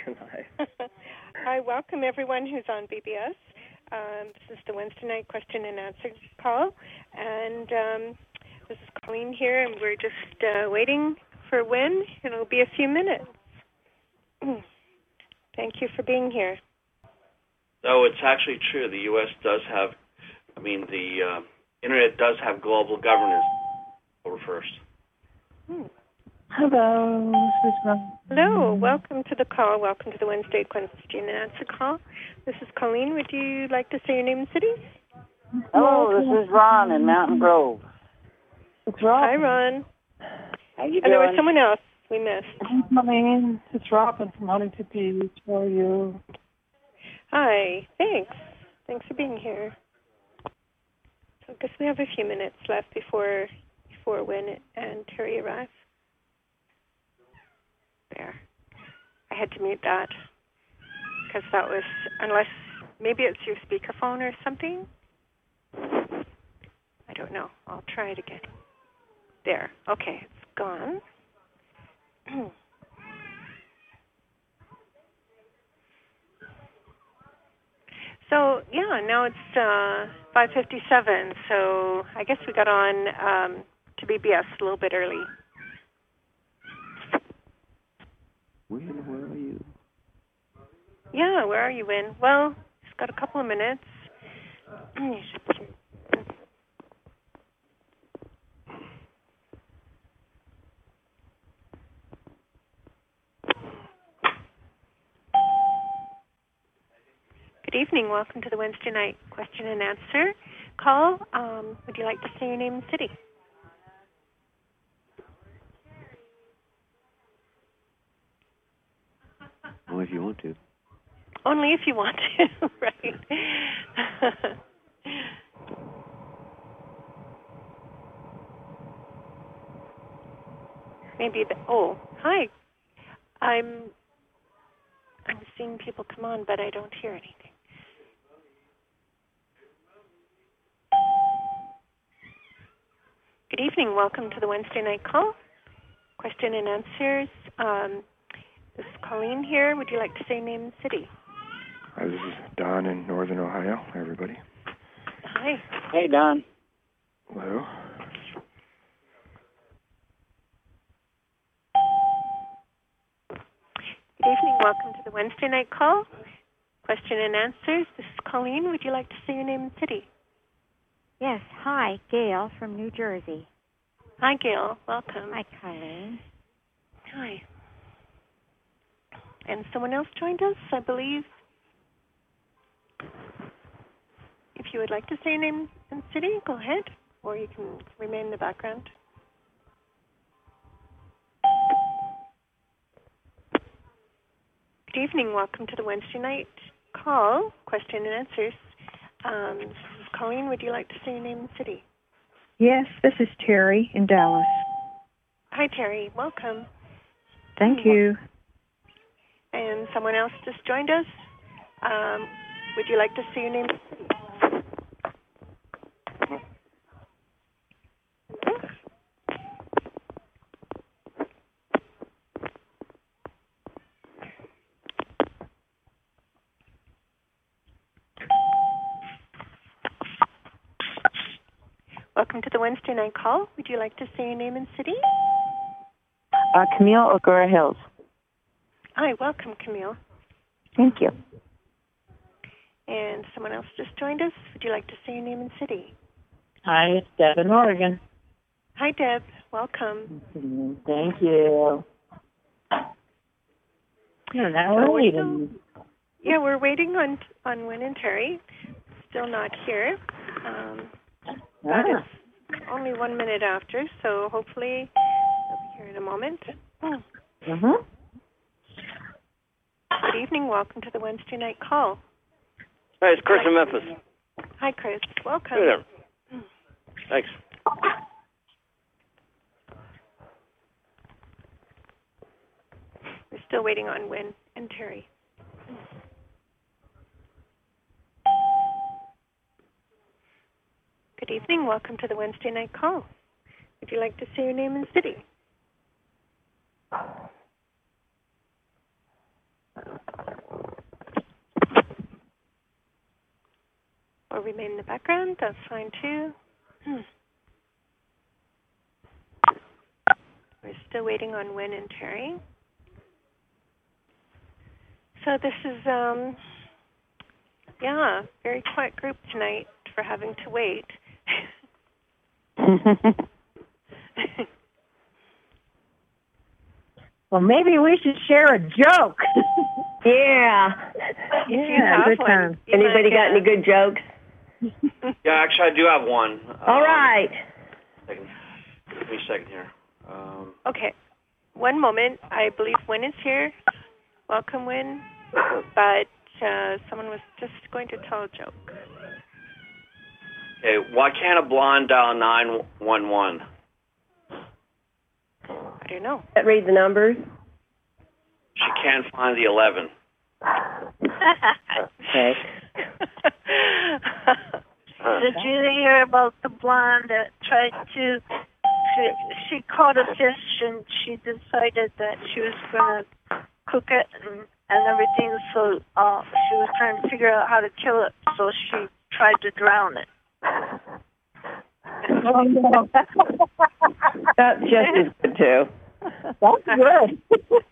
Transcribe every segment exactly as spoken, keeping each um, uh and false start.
tonight. I welcome everyone who's on B B S. Um, this is the Wednesday night question and answer call, and um, this is Colleen here, and we're just uh, waiting for Wynn. It'll be a few minutes. Thank you for being here. No, it's actually true. The U S does have, I mean, the uh, Internet does have global governance over first. Hmm. Hello, this is Ron. Hello, welcome to the call. Welcome to the Wednesday question and answer call. This is Colleen. Would you like to say your name and city? Hello, this is Ron in Mountain Grove. It's Ron. Hi, Ron. How you and there doing? was someone else we missed. Hi, Colleen. It's Robin from Huntington Beach. How are you? Hi. Thanks. Thanks for being here. So I guess we have a few minutes left before before Wynn and Terry arrive. There. I had to mute that because that was, unless maybe it's your speakerphone or something. I don't know. I'll try it again. There. Okay, it's gone. So, yeah, now it's uh, five fifty-seven, so I guess we got on um, to B B S a little bit early. Wynn, where are you? Yeah, where are you, Wynn? Well, just got a couple of minutes. Good evening. Welcome to the Wednesday night question and answer call. Um, would you like to say your name and city? Well, if you want to. Only if you want to, right? Maybe the, oh, hi. I'm I'm seeing people come on, but I don't hear anything. Good evening. Welcome to the Wednesday night call. Question and answers. Um, this is Colleen here. Would you like to say name and city? Hi, this is Don in Northern Ohio. Hi, everybody. Hi. Hey, Don. Hello. Good evening. Welcome to the Wednesday night call. Question and answers. This is Colleen. Would you like to say your name and city? Yes. Hi, Gail from New Jersey. Hi, Gail. Welcome. Hi, Colleen. Hi. And someone else joined us, I believe. If you would like to say your name and city, go ahead, or you can remain in the background. Good evening. Welcome to the Wednesday night call, question and answers. Um, this is Colleen. Would you like to say your name and city? Yes, this is Terry in Dallas. Hi, Terry. Welcome. Thank you. And someone else just joined us. Um, would you like to say your name and city? Welcome to the Wednesday night call. Would you like to say your name and city? Uh, Camille, Okura Hills. Hi, welcome, Camille. Thank you. And someone else just joined us. Would you like to say your name and city? Hi, it's Deb in Oregon. Hi, Deb. Welcome. Thank you. Yeah, now So we're we're waiting. still, yeah, we're waiting on on Wynn and Terry. Still not here. Um, That Ah. is only one minute after, so hopefully they'll be here in a moment. Mm-hmm. Good evening. Welcome to the Wednesday night call. Hi, it's Chris in Memphis. Hi, Chris. Welcome. Hey there. Thanks. We're still waiting on Wynn and Terry. Good evening. Welcome to the Wednesday night call. Would you like to say your name and city? or remain in the background. That's fine too. Hmm. We're still waiting on Wynn and Terry. So this is, um, yeah, very quiet group tonight for having to wait. Well, maybe we should share a joke. Yeah. If you Yeah, have good one, time. you Anybody might got any good jokes? Yeah, actually, I do have one. All Um, right. Second. Give me a second here. Um, Okay. One moment. I believe Wynn is here. Welcome, Wynn. But uh, someone was just going to tell a joke. okay, why can't a blonde dial nine one one? I don't know. Read the numbers. She can't find the eleven. Okay. Did you hear about the blonde that tried to, she, she caught a fish and she decided that she was going to cook it and, and everything, so uh, she was trying to figure out how to kill it, so she tried to drown it. Oh, no. That's just as good, too. That's good.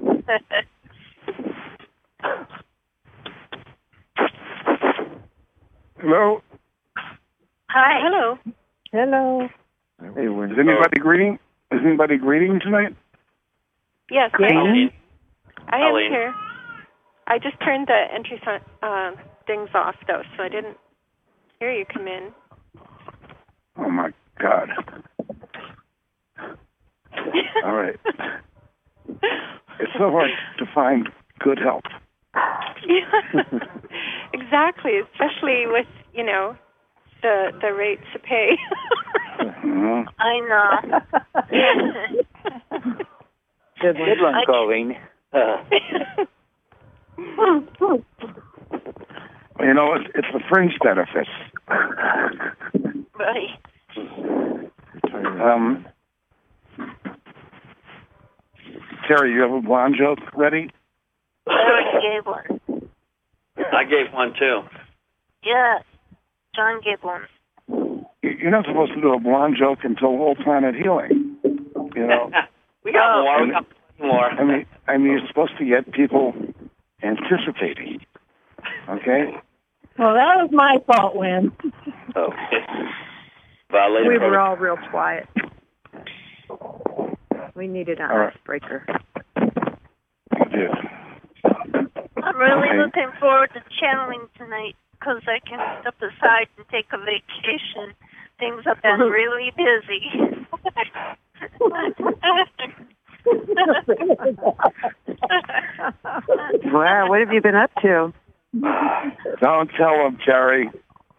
Hello. Hi. Hello. Hello. Hey, Wynn. Is anybody greeting? Is anybody greeting tonight? Yes, I am. Colleen. I am Colleen. here. I just turned the entry sign, uh, things off, though, so I didn't hear you come in. Oh my God. All right. It's so hard to find good help. Yeah. Exactly, especially with, you know, the the rates to pay. Uh-huh. I know. Good one, I- Colleen. Uh, You know, it's, it's the fringe benefits. Right. Um, Terry, you have a blonde joke ready? I already gave one. I gave one too. Yeah. John gave one. You- You're not supposed to do a blonde joke until whole planet healing. You know, we got Oh. more. We got more. I mean, I mean, you're supposed to get people anticipating. Okay. Well, that was my fault, Wynn. oh. Violated We were protocol. all real quiet. We needed an All right. icebreaker. You did. I'm really Okay. looking forward to channeling tonight because I can step aside and take a vacation. Things have been really busy. Wow, what have you been up to? Don't tell them, Terry.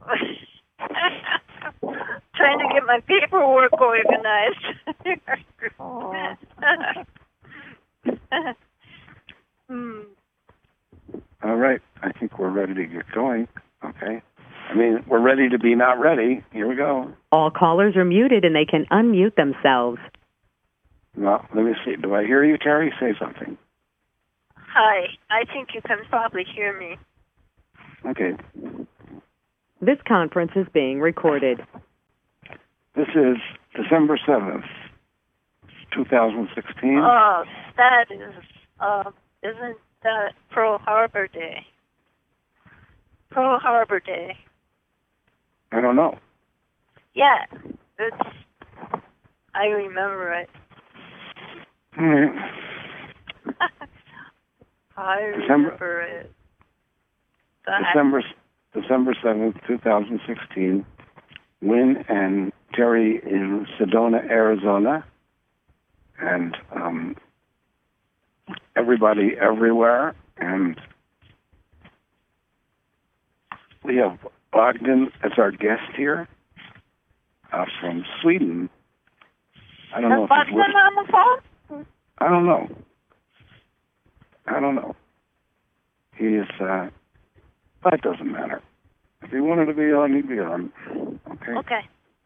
Trying to get my paperwork organized. hmm. All right. I think we're ready to get going. Okay. I mean, we're ready to be not ready. Here we go. All callers are muted and they can unmute themselves. Well, let me see. Do I hear you, Terry? Say something. Hi. I think you can probably hear me. Okay. This conference is being recorded. This is December seventh, twenty sixteen. Oh, that is, uh, isn't that Pearl Harbor Day? Pearl Harbor Day. I don't know. Yeah, it's, I remember it. All right. I December- remember it. Go ahead. December December seventh, twenty sixteen. Wynn and Terry in Sedona, Arizona, and um, everybody everywhere. And we have Bogdan as our guest here uh, from Sweden. I don't know if he's Bogdan listening. on the phone? I don't know. I don't know. He is, uh, but it doesn't matter. If he wanted to be on, he'd be on. Okay? Okay.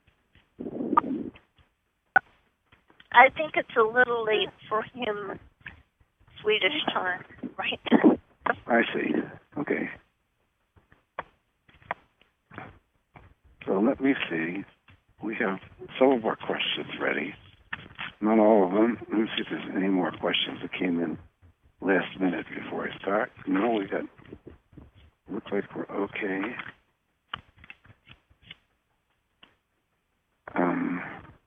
I think it's a little late for him, Swedish time, right? I see. Okay. So let me see. We have some of our questions ready. Not all of them. Let me see if there's any more questions that came in last minute before I start. No, we got, looks like we're okay. Um,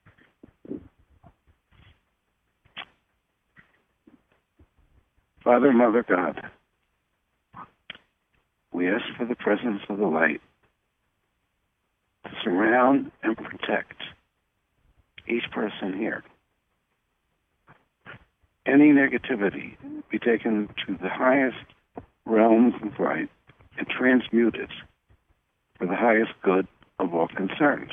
Father, Mother, God, we ask for the presence of the light to surround and protect each person here. Any negativity be taken to the highest realms of light and transmuted for the highest good of all concerned.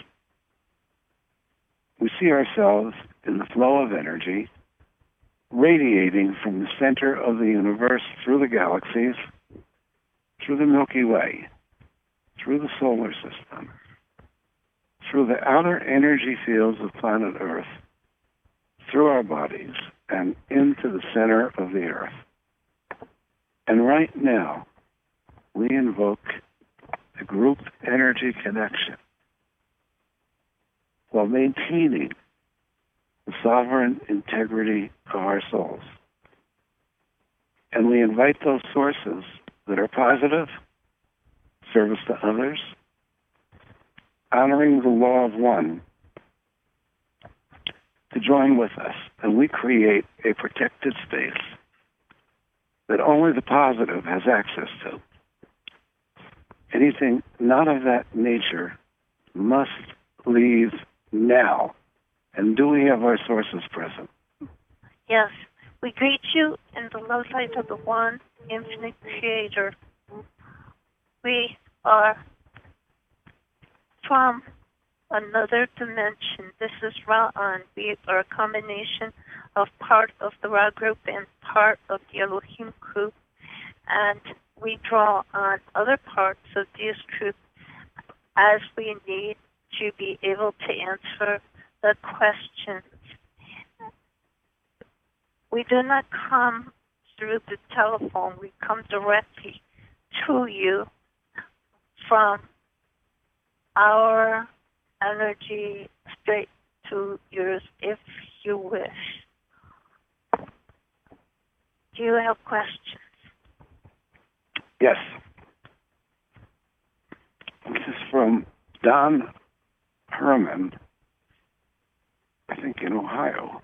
We see ourselves in the flow of energy radiating from the center of the universe through the galaxies, through the Milky Way, through the solar system, through the outer energy fields of planet Earth, through our bodies, and into the center of the Earth. And right now, we invoke the group energy connection while maintaining the sovereign integrity of our souls. And we invite those sources that are positive, service to others, honoring the law of one, to join with us. And we create a protected space that only the positive has access to. Anything not of that nature must leave now. And do we have our sources present? Yes. We greet you in the love light of the one infinite creator. We are from another dimension. This is Ra'an. We are a combination of part of the Ra group and part of the Elohim group. And we draw on other parts of this group as we need to be able to answer the questions. We do not come through the telephone. We come directly to you from our energy straight to yours if you wish. Do you have questions? Yes. This is from Don Herman, I think in Ohio.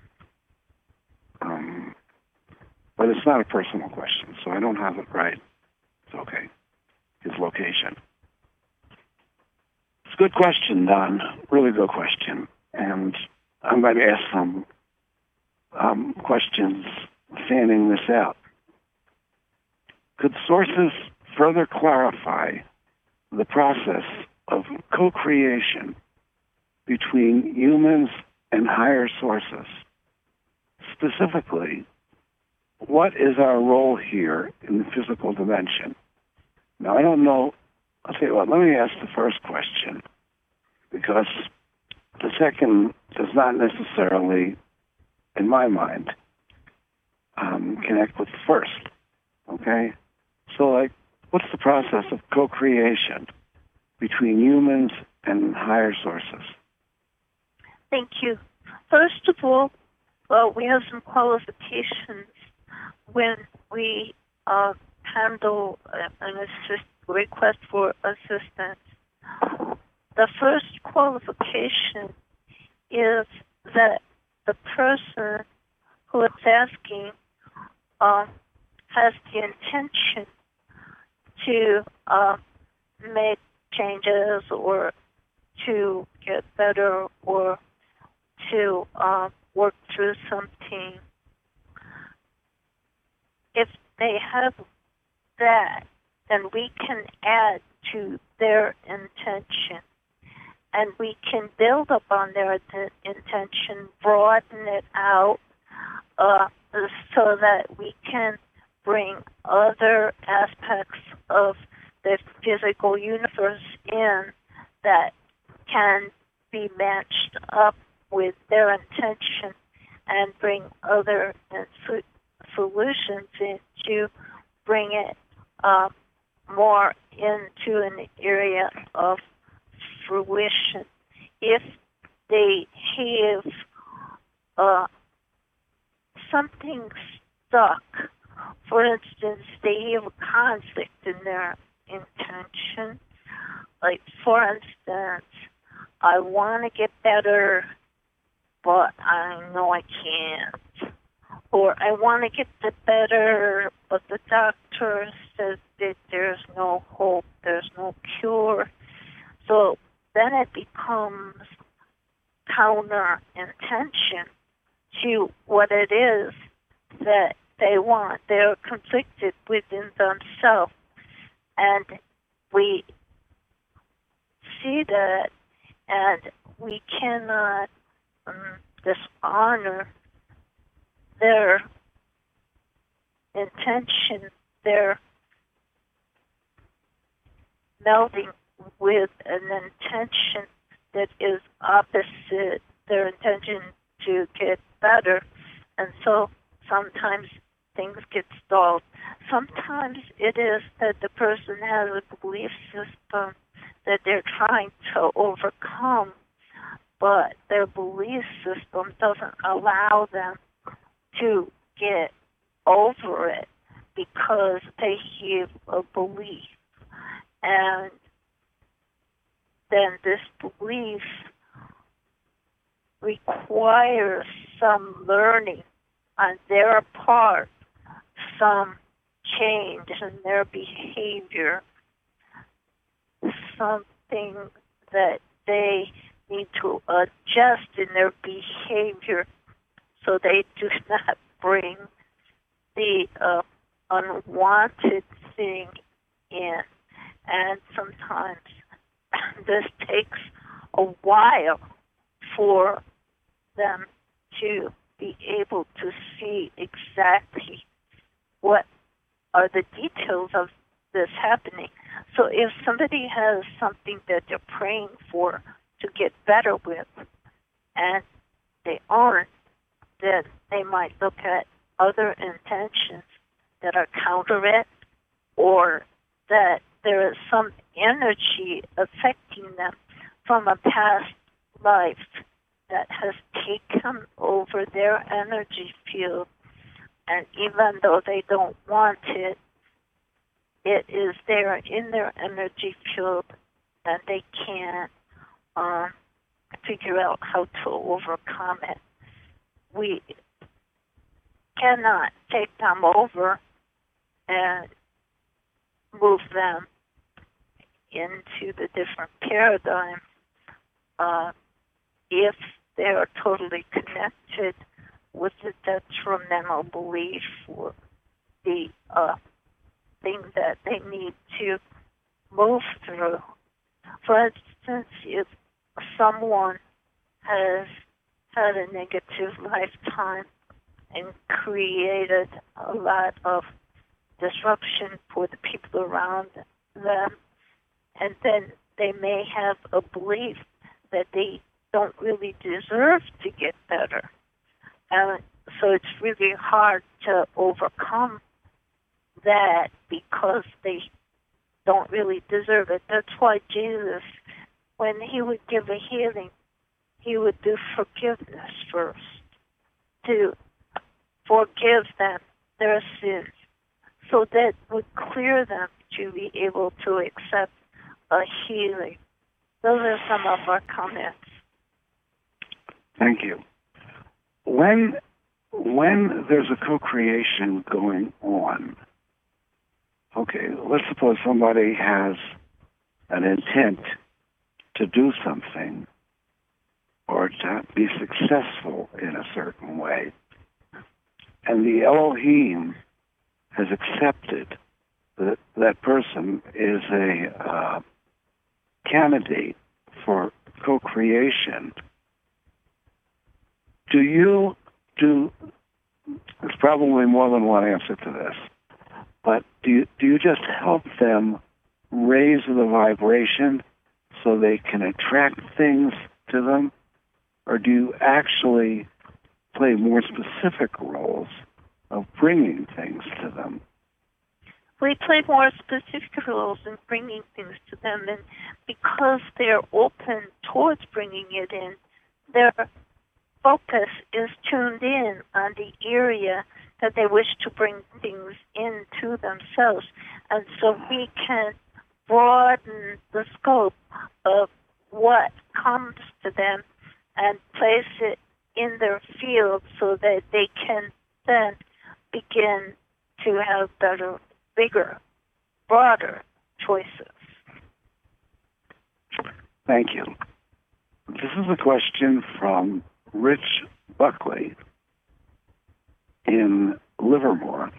Um, but it's not a personal question, so I don't have it right. It's okay. His location. It's a good question, Don. Really good question. And I'm going to ask some um, questions fanning this out. Could sources further clarify the process of co-creation between humans and higher sources? Specifically, what is our role here in the physical dimension? Now, I don't know. I'll tell you what, let me ask the first question, because the second does not necessarily, in my mind, um, connect with the first. Okay? So, like, what's the process of co-creation between humans and higher sources? Thank you. First of all, well, we have some qualifications when we uh, handle an assist, request for assistance. The first qualification is that the person who is asking uh, has the intention to uh, make changes or to get better or to uh, work through something. If they have that, then we can add to their intention, and we can build upon their intention, broaden it out, uh, so that we can bring other aspects of the physical universe in that can be matched up with their intention and bring other so- solutions in to bring it uh, more into an area of fruition. If they have uh, something stuck, for instance, they have a conflict in their intention. Like, for instance, I want to get better, but I know I can't. Or I want to get the better, but the doctor says that there's no hope, there's no cure. So then it becomes counter intention to what it is that they want. They're conflicted within themselves. And we see that, and we cannot um, dishonor their intention, their melding with an intention that is opposite their intention to get better. And so sometimes things get stalled. Sometimes it is that the person has a belief system that they're trying to overcome, but their belief system doesn't allow them to get over it because they have a belief. And then this belief requires some learning on their part, some change in their behavior, something that they need to adjust in their behavior so they do not bring the uh, unwanted thing in. And sometimes this takes a while for them to be able to see exactly what are the details of this happening. So if somebody has something that they're praying for to get better with, and they aren't, then they might look at other intentions that are counter it, or that there is some energy affecting them from a past life that has taken over their energy field. And even though they don't want it, it is there in their energy field, and they can't um, figure out how to overcome it. We cannot take them over and move them into the different paradigm uh, if they are totally connected with the detrimental belief or the uh, thing that they need to move through. For instance, if someone has had a negative lifetime and created a lot of disruption for the people around them, and then they may have a belief that they don't really deserve to get better. And so it's really hard to overcome that because they don't really deserve it. That's why Jesus, when he would give a healing, he would do forgiveness first, to forgive them their sins, so that would clear them to be able to accept a healing. Those are some of our comments. Thank you. When when there's a co-creation going on, okay, let's suppose somebody has an intent to do something or to be successful in a certain way, and the Elohim has accepted that that person is a uh, candidate for co-creation. Do you do? There's probably more than one answer to this, but do you, do you just help them raise the vibration so they can attract things to them, or do you actually play more specific roles of bringing things to them? we play more specific roles in bringing things to them, and because they're open towards bringing it in, their focus is tuned in on the area that they wish to bring things into themselves. And so we can broaden the scope of what comes to them and place it in their field so that they can then begin to have better, bigger, broader choices. Thank you. This is a question from Rich Buckley in Livermore.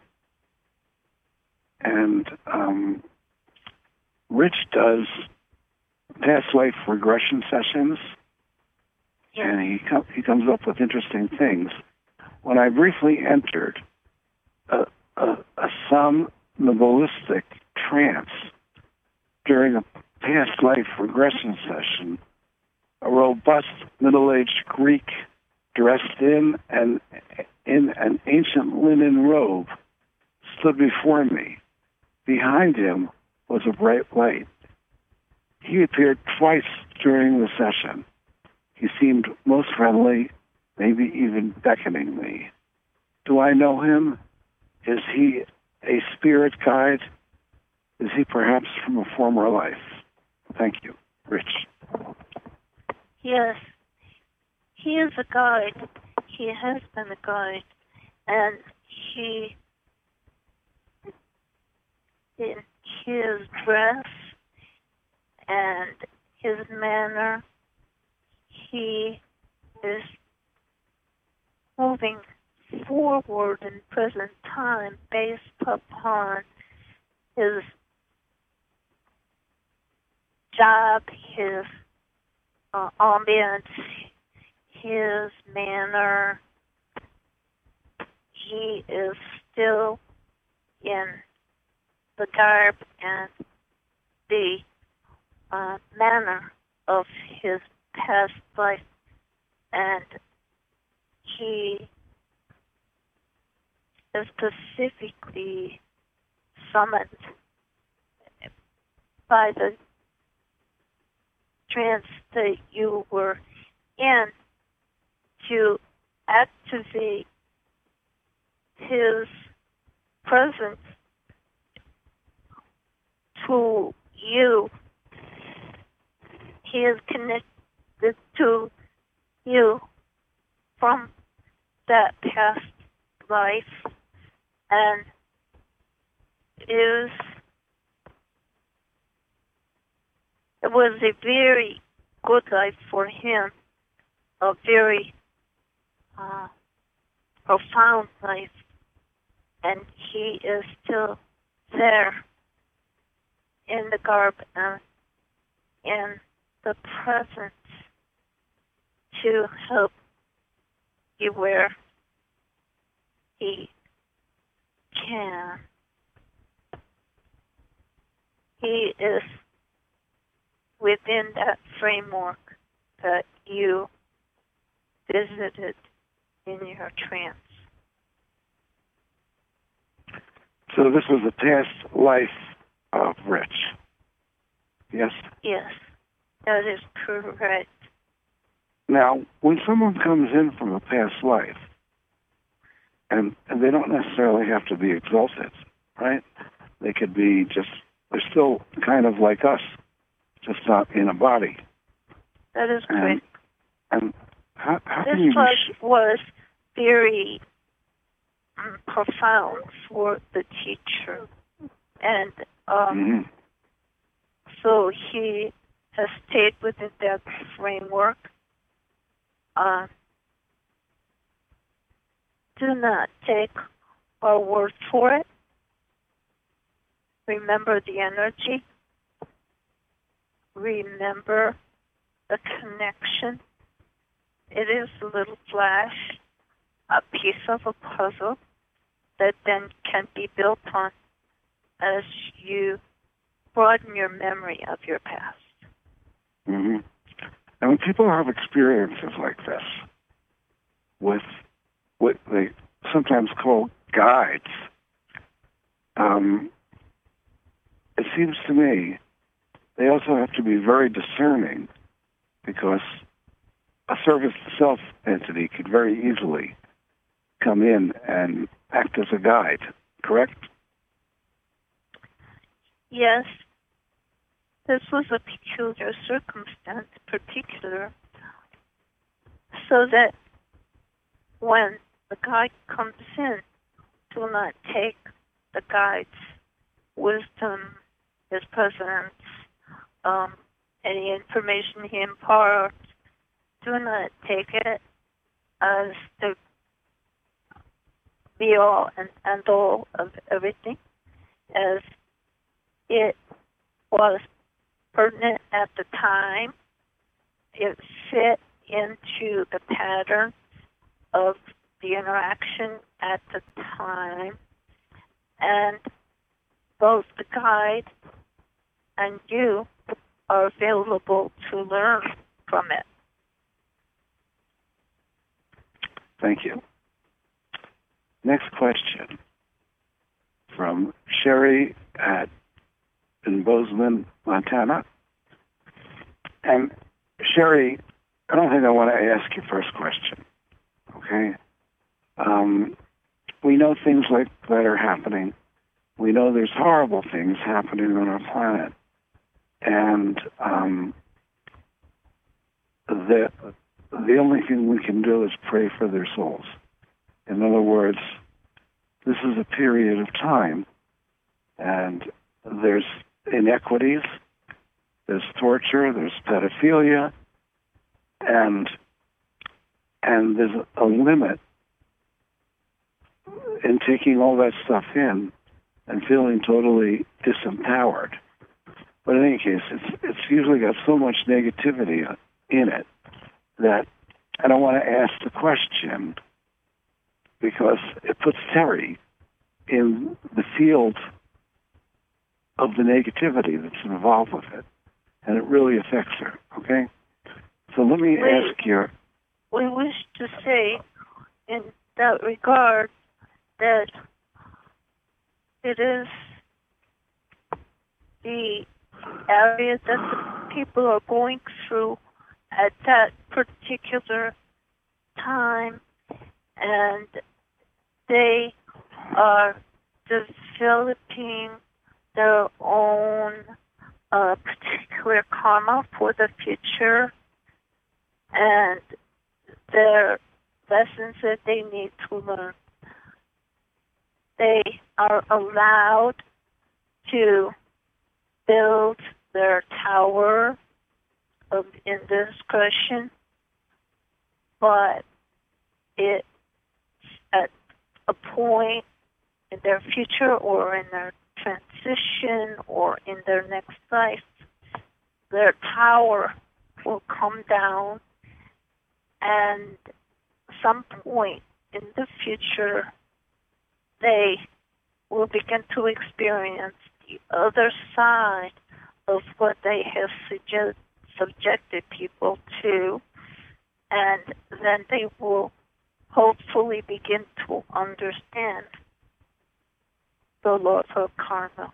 And um, Rich does past life regression sessions, and he, com- he comes up with interesting things. When I briefly entered a, a, a somnambulistic trance during a past life regression session, a robust middle-aged Greek dressed in an, in an ancient linen robe stood before me. Behind him was a bright light. He appeared twice during the session. He seemed most friendly, maybe even beckoning me. Do I know him? Is he a spirit guide? Is he perhaps from a former life? Thank you. Rich. Yes, he is a guide. He has been a guide. And he, in his dress and his manner, he is moving forward in present time based upon his job, his uh, ambience, his manner. He is still in the garb and the uh, manner of his past life, and he is specifically summoned by the trance that you were in to activate his presence to you. He is connected to you from that past life and is it was a very good life for him, a very uh, profound life, and he is still there in the garb and in the presence to help you where he can. He is within that framework that you visited in your trance. So this was a past life of Rich. Yes? Yes, that is correct. Now, when someone comes in from a past life, and, and they don't necessarily have to be exalted, right? They could be just, they're still kind of like us, just not in a body. That is and, correct. And how, how this can you was, be sh- was very um, profound for the teacher. And um, mm-hmm. so he has stayed within that framework. Uh, do not take our word for it. Remember the energy. Remember the connection. It is a little flash, a piece of a puzzle that then can be built on as you broaden your memory of your past. Mm-hmm. And when people have experiences like this with what they sometimes call guides, um, it seems to me they also have to be very discerning, because a service to self entity could very easily come in and act as a guide, correct? Yes. This was a peculiar circumstance, particular, so that when the guide comes in, do not take the guide's wisdom, his presence, um, any information he imparts, do not take it as the be-all and end-all of everything, as it was pertinent at the time. It fit into the pattern of the interaction at the time, and both the guide and you are available to learn from it. Thank you. Next question from Sherry at in Bozeman, Montana. And Sherry, I don't think I want to ask your first question. Okay? Um, we know things like that are happening. We know there's horrible things happening on our planet. And um, the, the only thing we can do is pray for their souls. In other words, this is a period of time, and there's inequities, there's torture, there's pedophilia, and and there's a limit in taking all that stuff in and feeling totally disempowered. But in any case, it's it's usually got so much negativity in it that I don't want to ask the question, because it puts Terry in the field of the negativity that's involved with it, and it really affects her, okay? So let me we, ask you... We wish to say, in that regard, that it is the area that the people are going through at that particular time, and they are developing their own uh, particular karma for the future, and their lessons that they need to learn. They are allowed to build their tower of indiscretion, but it at a point in their future or in their transition or in their next life, their tower will come down, and some point in the future they will begin to experience the other side of what they have suggest, subjected people to, and then they will hopefully begin to understand the laws of karma.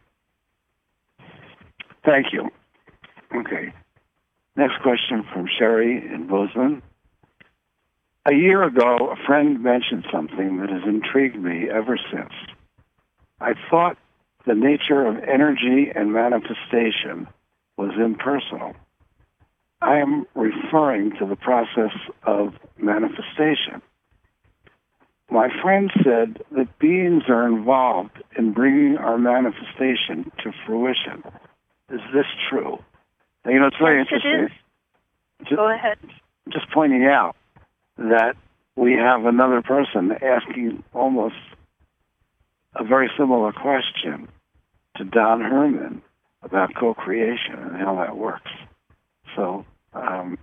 Thank you. Okay. Next question from Sherry in Bozeman. A year ago, a friend mentioned something that has intrigued me ever since. I thought the nature of energy and manifestation was impersonal. I am referring to the process of manifestation. My friend said that beings are involved in bringing our manifestation to fruition. Is this true? Now, you know, it's very yes, interesting. It is. Just, Go ahead. Just pointing out that we have another person asking almost a very similar question to Don Herman about co-creation and how that works. So, um,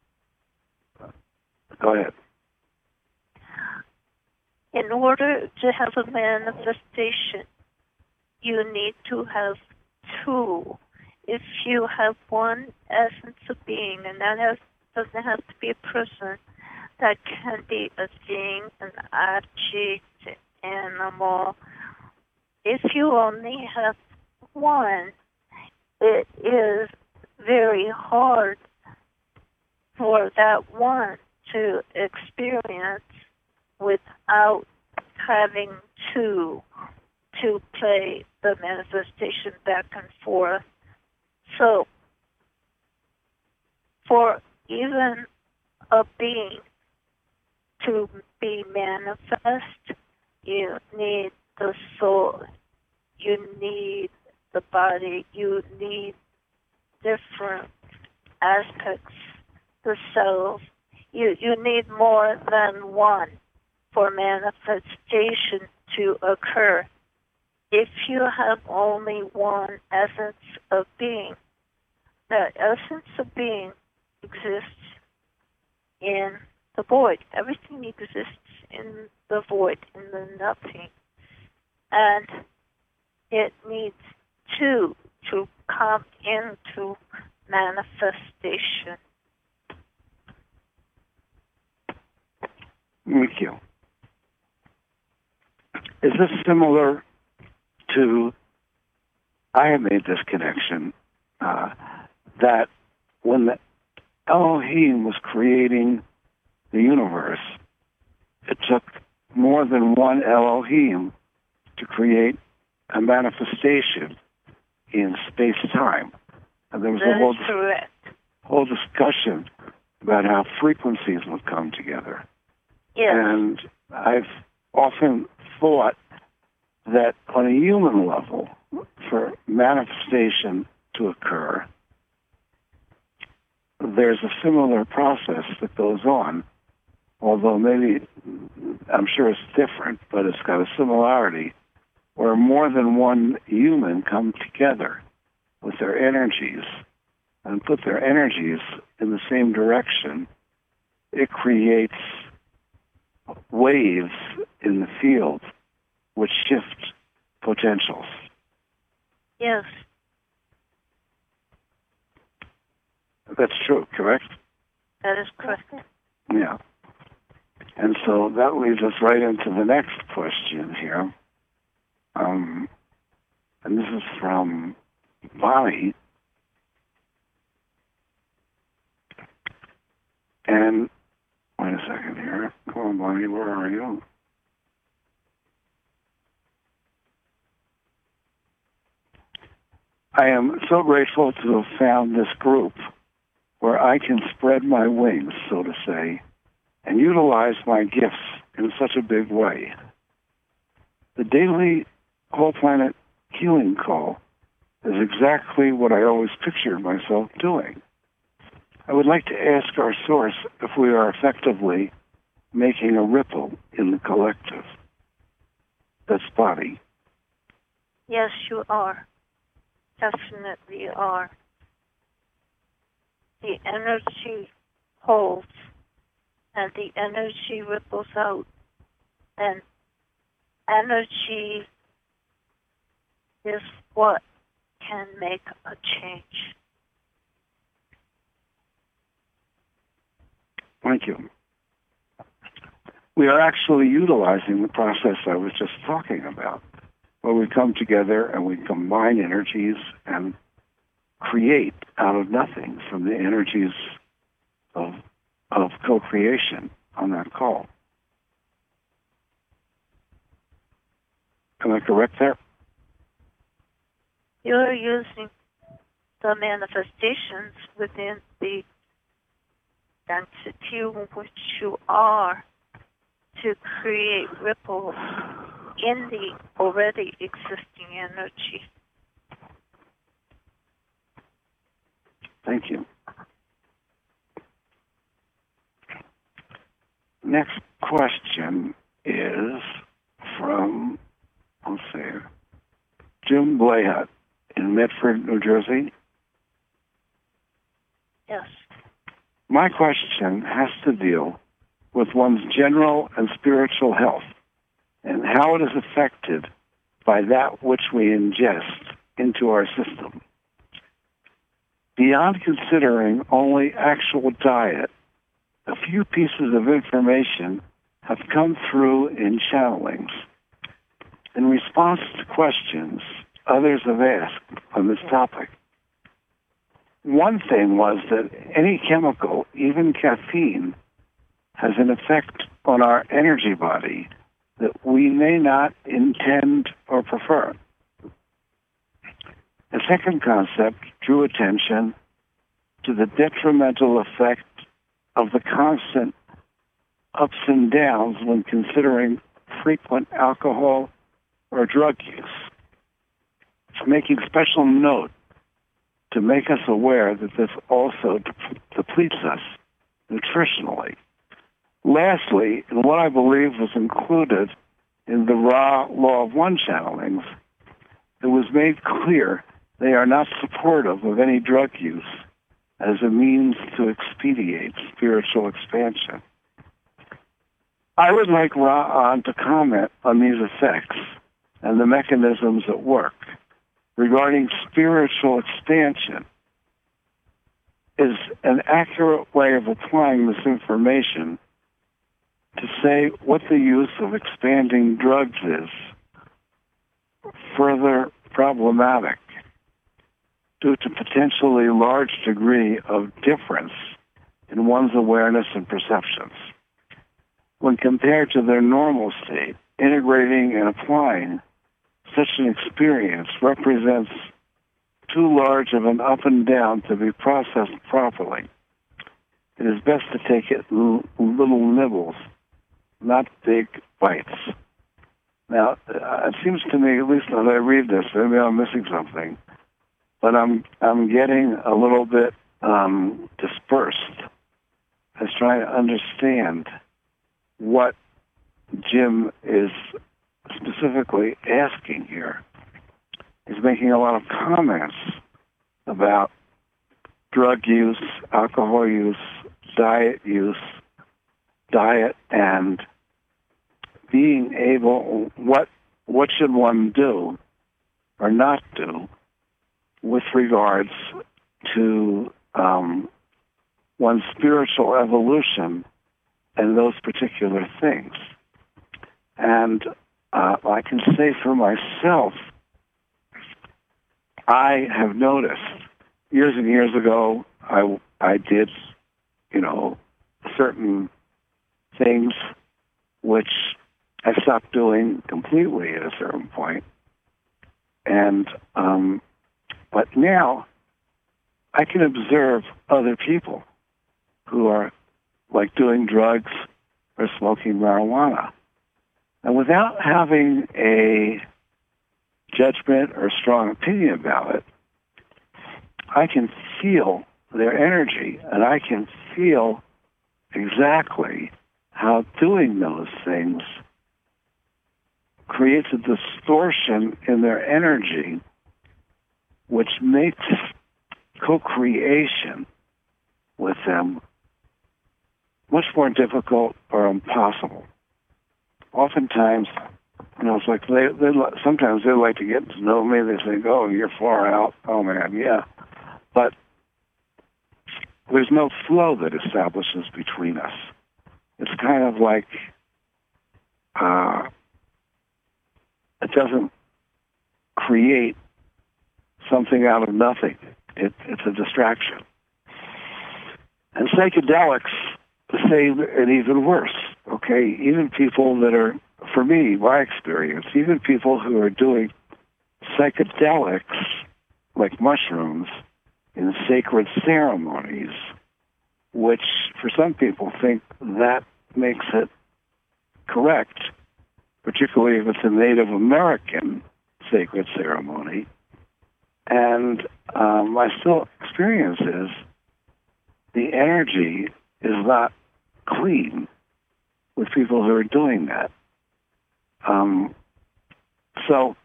go ahead. In order to have a manifestation, you need to have two. If you have one essence of being, and that has, doesn't have to be a person, that can be a thing, an object, animal. If you only have one, it is very hard for that one to experience without having to to play the manifestation back and forth. So for even a being to be manifest, you need the soul, you need the body, you need different aspects, the cells. You, you need more than one for manifestation to occur. If you have only one essence of being, that essence of being exists in the void. Everything exists in the void, in the nothing. And it needs two to come into manifestation. Thank you. Is this similar to, I have made this connection, uh, that when the Elohim was creating the universe, it took more than one Elohim to create a manifestation in space-time. And there was That a whole, is correct. whole discussion about how frequencies would come together. Yes. And I've often thought that on a human level, for manifestation to occur, there's a similar process that goes on, although maybe, I'm sure it's different, but it's got a similarity, where more than one human come together with their energies and put their energies in the same direction. It creates waves in the field which shift potentials. Yes. That's true, correct? That is correct. Yeah. And so that leads us right into the next question here. Um, and this is from Bonnie. And wait a second here. Come on, Bonnie, where are you? I am so grateful to have found this group where I can spread my wings, so to say, and utilize my gifts in such a big way. The daily whole planet healing call is exactly what I always pictured myself doing. I would like to ask our source if we are effectively making a ripple in the collective. That's body. Yes, you are. Definitely are. The energy holds and the energy ripples out, and energy is what can make a change. Thank you. We are actually utilizing the process I was just talking about, where we come together and we combine energies and create out of nothing from the energies of of co-creation on that call. Am I correct there? You're using the manifestations within the density in which you are to create ripples in the already existing energy. Thank you. Next question is from, let's see, Jim Blayhut in Medford, New Jersey. Yes. My question has to deal with one's general and spiritual health and how it is affected by that which we ingest into our system. Beyond considering only actual diet, a few pieces of information have come through in channelings. In response to questions others have asked on this topic, one thing was that any chemical, even caffeine, has an effect on our energy body that we may not intend or prefer. The second concept drew attention to the detrimental effect of the constant ups and downs when considering frequent alcohol or drug use. It's making special note to make us aware that this also de- depletes us nutritionally. Lastly, in what I believe was included in the Ra Law of One channelings, it was made clear they are not supportive of any drug use as a means to expedite spiritual expansion. I would like Ra-On to comment on these effects and the mechanisms at work regarding spiritual expansion. Is an accurate way of applying this information to say what the use of expanding drugs is further problematic due to potentially large degree of difference in one's awareness and perceptions. When compared to their normal state, integrating and applying such an experience represents too large of an up and down to be processed properly. It is best to take it in little nibbles, not big bites. Now, it seems to me, at least as I read this, maybe I'm missing something, but I'm I'm getting a little bit um, dispersed as trying to understand what Jim is specifically asking here. He's making a lot of comments about drug use, alcohol use, diet use, diet, and being able, what what should one do or not do with regards to um, one's spiritual evolution and those particular things. And uh, I can say for myself, I have noticed years and years ago, I, I did, you know, certain things which I stopped doing completely at a certain point. And, um, but now I can observe other people who are like doing drugs or smoking marijuana. And without having a judgment or strong opinion about it, I can feel their energy, and I can feel exactly how doing those things creates a distortion in their energy, which makes co-creation with them much more difficult or impossible. Oftentimes, you know, it's like they, they sometimes they like to get to know me. They think, "Oh, you're far out." Oh man, yeah, but there's no flow that establishes between us. It's kind of like uh, it doesn't create something out of nothing. It, it's a distraction. And psychedelics say it even worse. Okay, even people that are, for me, my experience, even people who are doing psychedelics, like mushrooms, in sacred ceremonies, which for some people think that makes it correct, particularly if it's a Native American sacred ceremony. And um, my still experience is the energy is not clean with people who are doing that. Um, so,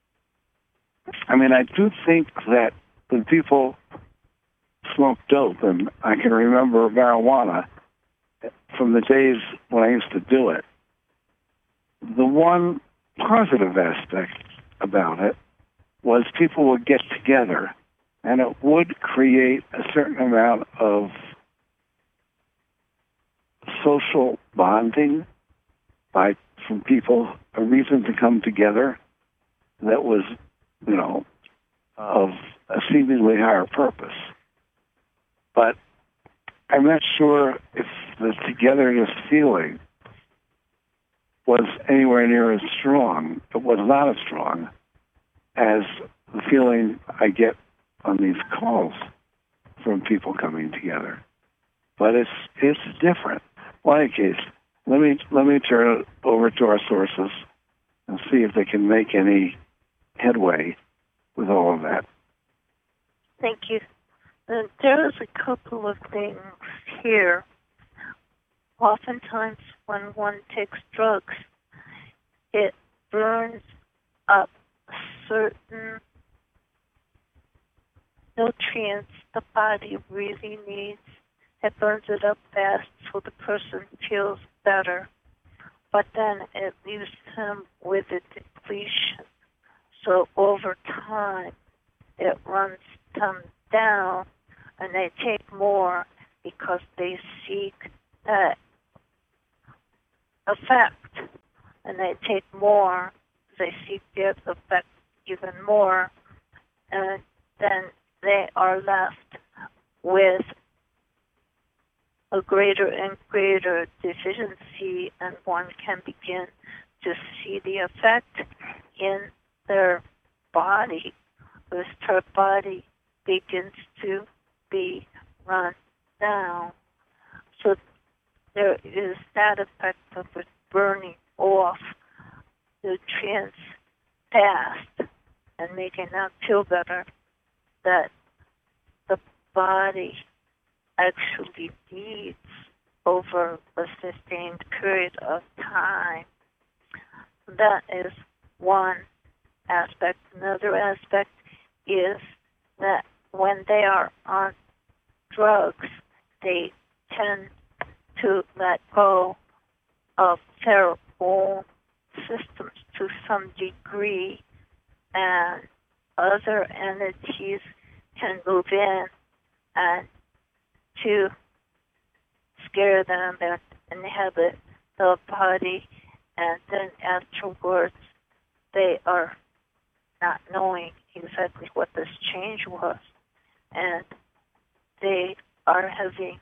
I mean, I do think that when people smoke dope, and I can remember marijuana from the days when I used to do it, the one positive aspect about it was people would get together, and it would create a certain amount of social bonding by from people, a reason to come together that was, you know, of a seemingly higher purpose. But I'm not sure if the togetherness feeling was anywhere near as strong. It was not as strong as the feeling I get on these calls from people coming together. But it's it's different. Well, in any case, let me let me turn it over to our sources and see if they can make any headway with all of that. Thank you. Uh, there's a couple of things here. Oftentimes, when one takes drugs, it burns up certain nutrients the body really needs. It burns it up fast so the person feels better. But then it leaves them with a depletion. So over time, it runs them down, and they take more because they seek that effect. And they take more, they seek the effect even more, and then they are left with a greater and greater deficiency, and one can begin to see the effect in their body. This their body begins to be run down. So there is that effect of it burning off nutrients fast and making them feel better that the body actually needs over a sustained period of time. That is one aspect. Another aspect is that when they are on drugs, they tend to let go of their own systems to some degree, and other entities can move in and to scare them and inhabit the body, and then afterwards they are not knowing exactly what this change was, and they are having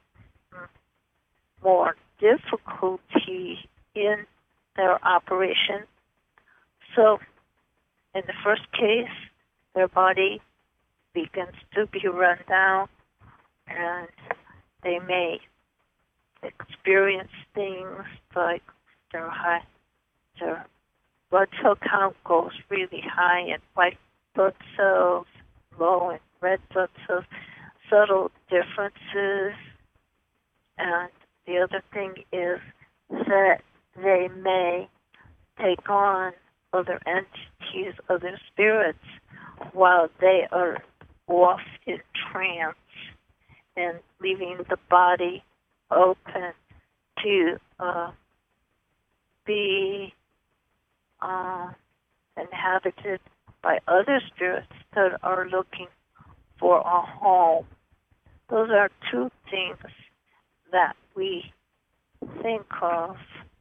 more difficulty in their operation. So in the first case, their body begins to be run down, and they may experience things like their high, their blood cell count goes really high, and white blood cells low, and red blood cells, subtle differences. And the other thing is that they may take on other entities, other spirits, while they are off in trance and leaving the body open to uh, be uh, inhabited by other spirits that are looking for a home. Those are two things that we think of.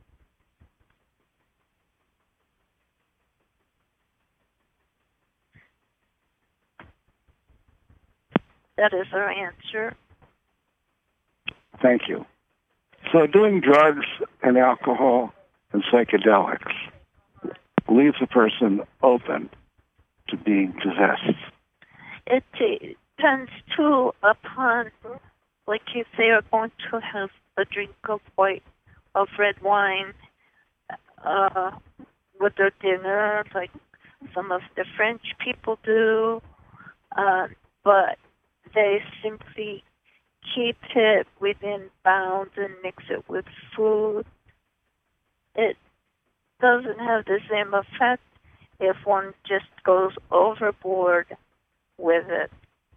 That is our answer. Thank you. So doing drugs and alcohol and psychedelics leaves a person open to being possessed. It depends, too, upon, like if they are going to have a drink of white, of red wine uh, with their dinner, like some of the French people do, uh, but they simply keep it within bounds and mix it with food. It doesn't have the same effect if one just goes overboard with it.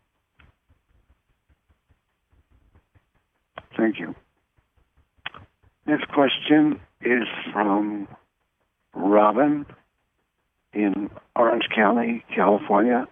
Thank you. Next question is from Robin in Orange County, California.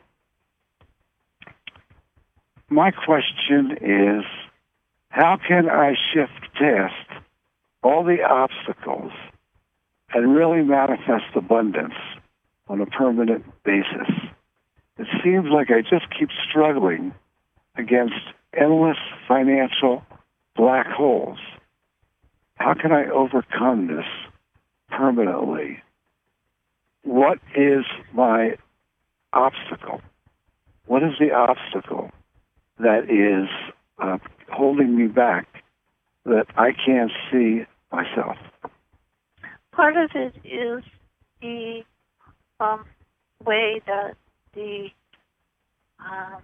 My question is, how can I shift past all the obstacles and really manifest abundance on a permanent basis? It seems like I just keep struggling against endless financial black holes. How can I overcome this permanently? What is my obstacle? What is the obstacle that is uh, holding me back that I can't see myself? Part of it is the um, way that the um,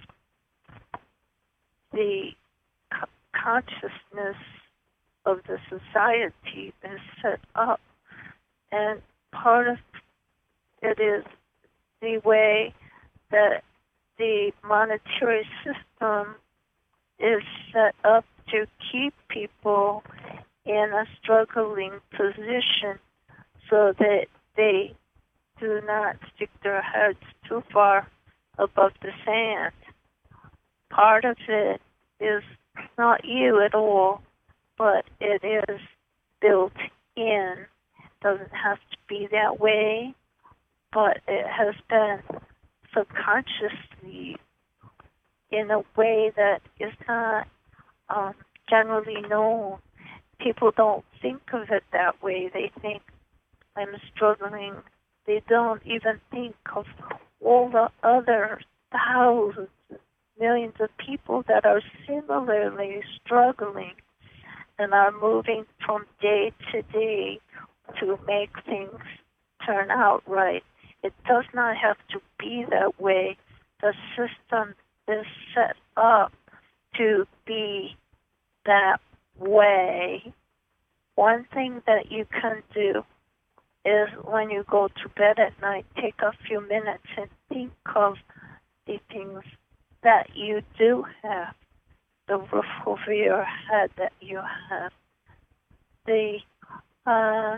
the co- consciousness of the society is set up, and part of it is the way that the monetary system is set up to keep people in a struggling position so that they do not stick their heads too far above the sand. Part of it is not you at all, but it is built in. Doesn't have to be that way, but it has been subconsciously in a way that is not um, generally known. People don't think of it that way. They think, I'm struggling. They don't even think of all the other thousands, millions of people that are similarly struggling and are moving from day to day to make things turn out right. It does not have to be that way. The system is set up to be that way. One thing that you can do is when you go to bed at night, take a few minutes and think of the things that you do have, the roof over your head that you have, the uh,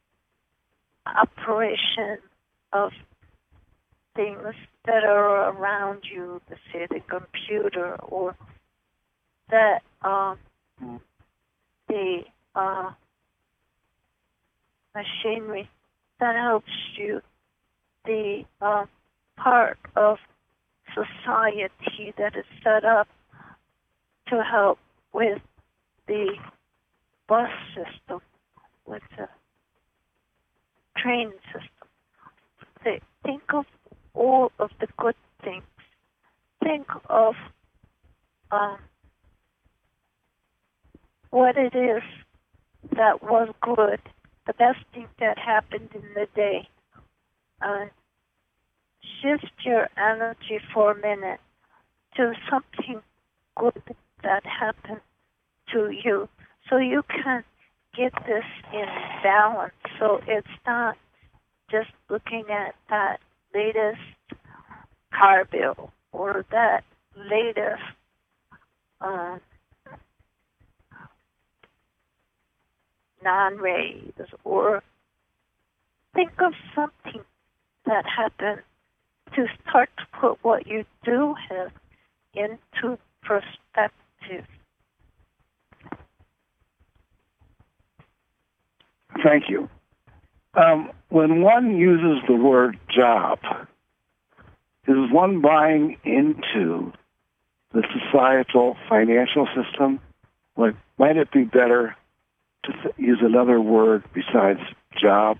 operation of things that are around you, let's say the computer, or that um, the uh, machinery that helps you, the uh, part of society that is set up to help with the bus system, with the train system. They think of all of the good things. Think of um, what it is that was good, the best thing that happened in the day. Uh, shift your energy for a minute to something good that happened to you, so you can get this in balance. So it's not just looking at that latest car bill or that latest um, non-raise, or think of something that happened to start to put what you do have into perspective. Thank you. Um, when one uses the word job, is one buying into the societal financial system? Like, might it be better to th- use another word besides job?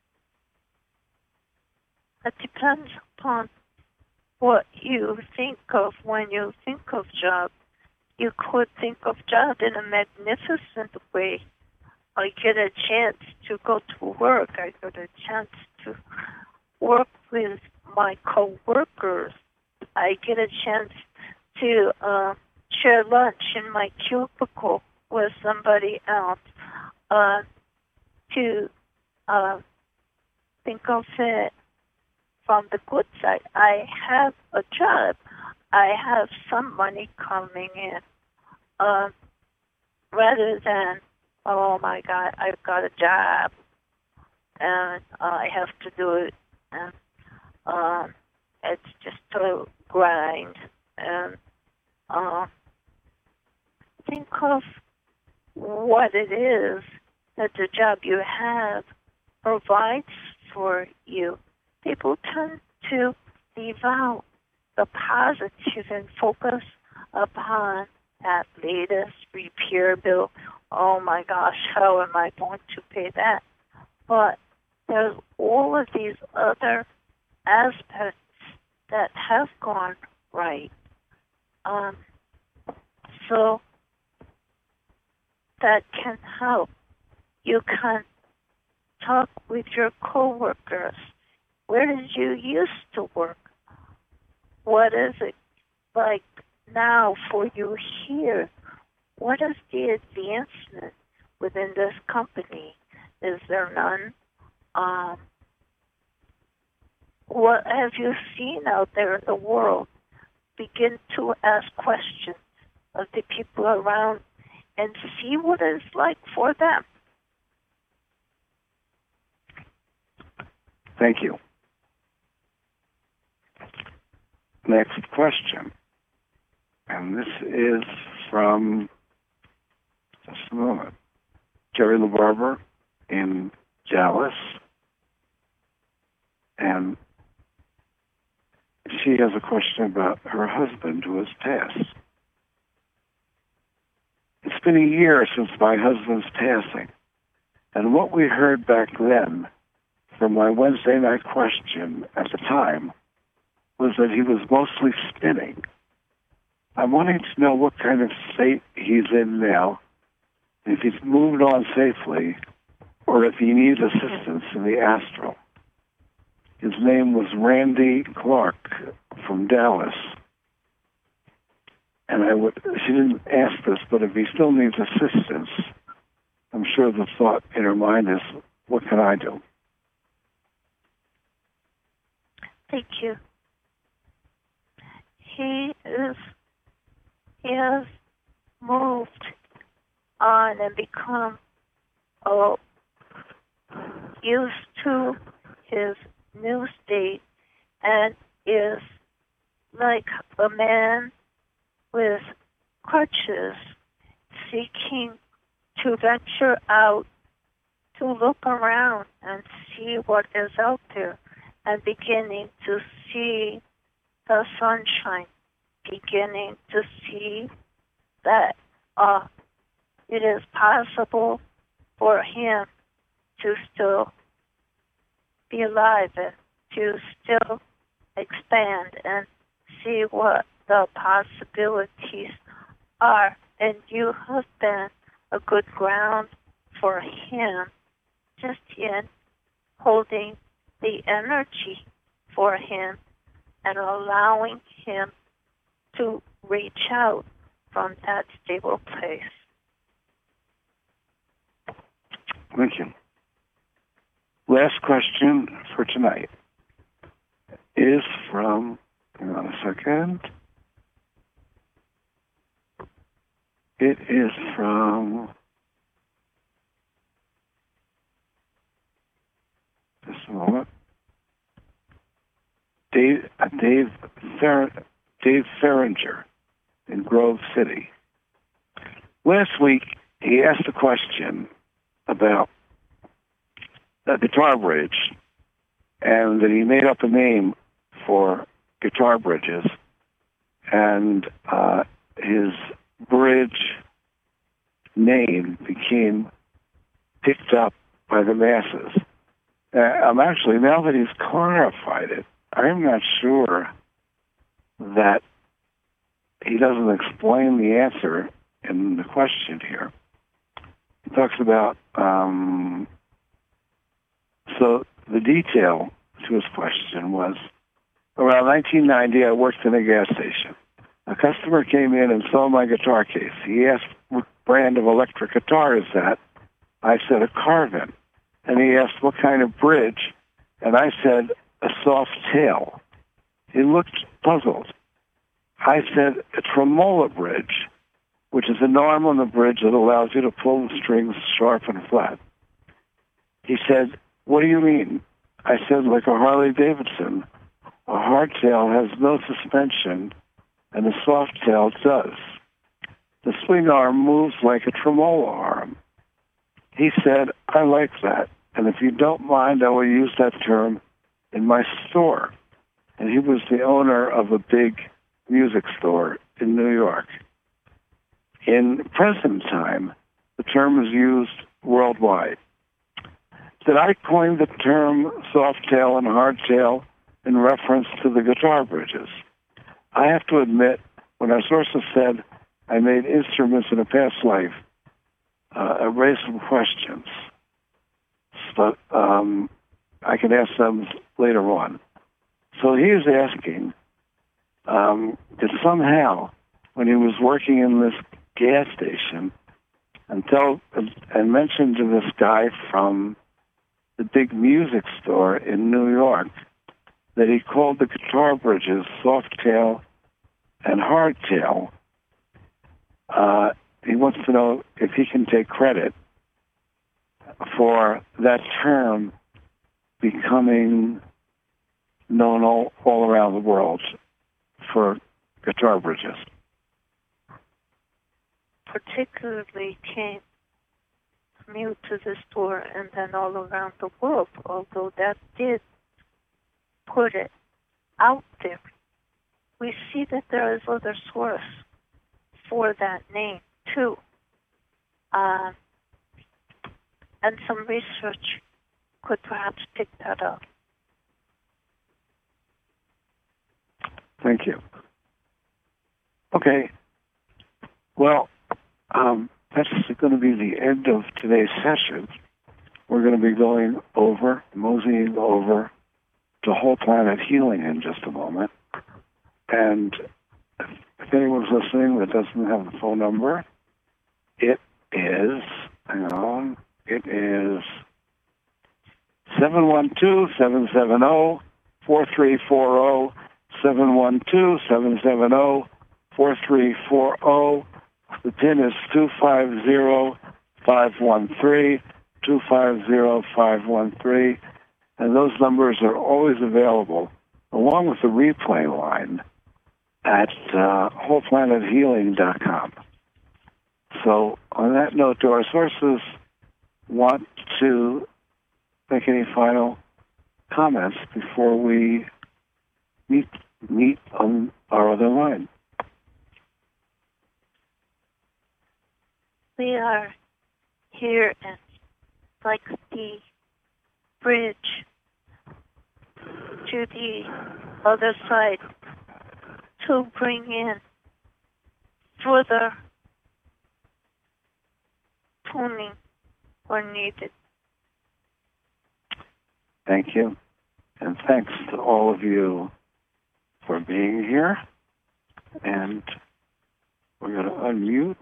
It depends upon what you think of when you think of job. You could think of job in a magnificent way. I get a chance to go to work. I get a chance to work with my co-workers. I get a chance to uh, share lunch in my cubicle with somebody else. Uh, to uh, think of it from the good side. I have a job. I have some money coming in. Uh, rather than, oh my God, I've got a job and uh, I have to do it, and uh, it's just a grind. And uh, think of what it is that the job you have provides for you. People tend to leave out the positive and focus upon that latest repair bill. Oh my gosh, how am I going to pay that? But there's all of these other aspects that have gone right. Um, so that can help. You can talk with your coworkers. Where did you used to work? What is it like now for you here? What is the advancement within this company? Is there none? Um, what have you seen out there in the world? Begin to ask questions of the people around and see what it's like for them. Thank you. Next question. And this is from, just a moment, Jerry LaBarber in Dallas. And she has a question about her husband who has passed. It's been a year since my husband's passing. And what we heard back then from my Wednesday night question at the time was that he was mostly spinning. I'm wanting to know what kind of state he's in now, if he's moved on safely, or if he needs assistance in the astral. His name was Randy Clark from Dallas. And I would, she didn't ask this, but if he still needs assistance, I'm sure the thought in her mind is, what can I do? Thank you. He is, he has moved on and become oh, used to his new state and is like a man with crutches seeking to venture out to look around and see what is out there and beginning to see the sunshine, beginning to see that uh, it is possible for him to still be alive and to still expand and see what the possibilities are. And you have been a good ground for him just in holding the energy for him and allowing him to reach out from that stable place. Thank you. Last question for tonight is from, hang on a second. It is from, just a moment, Dave, uh, Dave, Fer, Dave Ferringer in Grove City. Last week, he asked a question about a guitar bridge, and that he made up a name for guitar bridges, and uh, his bridge name became picked up by the masses. Uh, I'm actually, now that he's clarified it, I'm not sure that he doesn't explain the answer in the question here. He talks about, um, so the detail to his question was, around nineteen ninety, I worked in a gas station. A customer came in and saw my guitar case. He asked, what brand of electric guitar is that? I said, a Carvin. And he asked, what kind of bridge? And I said, a soft tail. He looked puzzled. I said, a tremola bridge, which is an arm on the bridge that allows you to pull the strings sharp and flat. He said, what do you mean? I said, like a Harley Davidson. A hardtail has no suspension, and a soft tail does. The swing arm moves like a tremolo arm. He said, I like that, and if you don't mind, I will use that term in my store. And he was the owner of a big music store in New York. In present time, the term is used worldwide. Did I coin the term soft-tail and hardtail in reference to the guitar bridges? I have to admit, when our sources said I made instruments in a past life, uh, I raised some questions. But um, I can ask them later on. So he is asking um, that somehow, when he was working in this gas station, and tell and mentioned to this guy from the big music store in New York that he called the guitar bridges soft-tail and hardtail. Uh, he wants to know if he can take credit for that term becoming known all, all around the world for guitar bridges. Particularly came from you to the store and then all around the world, although that did put it out there. We see that there is other source for that name, too. Uh, and some research could perhaps pick that up. Thank you. Okay. Well, um, that's going to be the end of today's session. We're going to be going over, moseying over to Whole Planet Healing in just a moment. And if anyone's listening that doesn't have the phone number, it is, hang on, it is seven one two, seven seven zero, four three four zero, seven one two, seven seven zero, four three four zero. The PIN is two five zero, five one three, two five zero, five one three. And those numbers are always available, along with the replay line, at uh, whole planet healing dot com. So on that note, do our sources want to make any final comments before we meet meet on our other line? We are here at like the bridge to the other side to bring in further tuning where needed. Thank you. And thanks to all of you for being here. And we're going to unmute.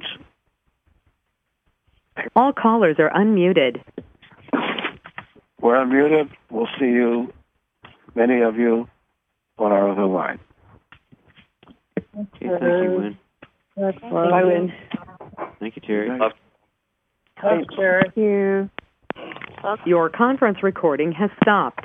All callers are unmuted. We're unmuted. We'll see you, many of you, on our other line. Okay, thank you, Wynn. Bye, Wynn. Thank you, Terry. Thanks, Terry. Thank you. Your conference recording has stopped.